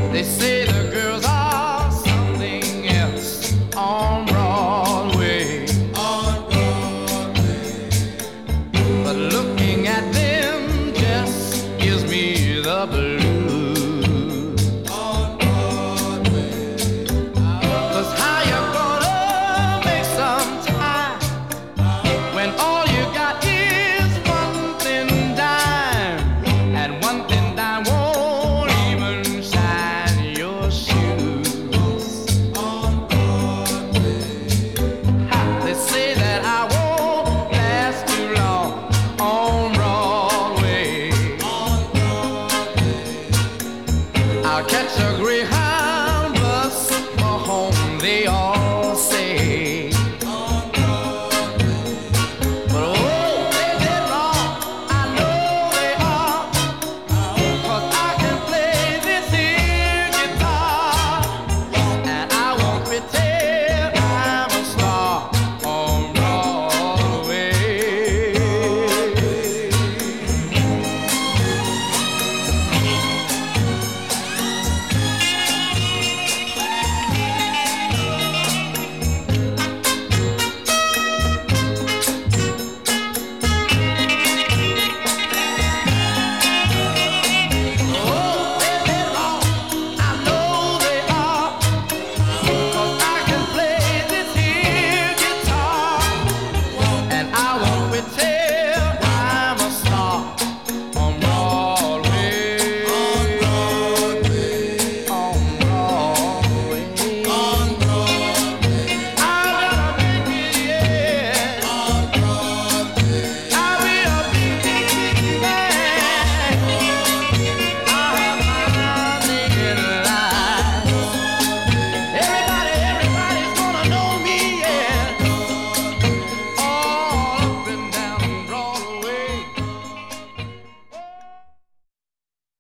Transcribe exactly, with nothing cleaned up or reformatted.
They say the girls are something else on Broadway. On Broadway. But looking at them just gives me the blues. On Broadway. 'Cause how you gonna make some time when all you got is one thin dime, and one thin dime won't even shine your shoes. On Broadway. Ha, they say that I won't last too long on Broadway. On Broadway. I'll catch a Greyhound bus for home, they all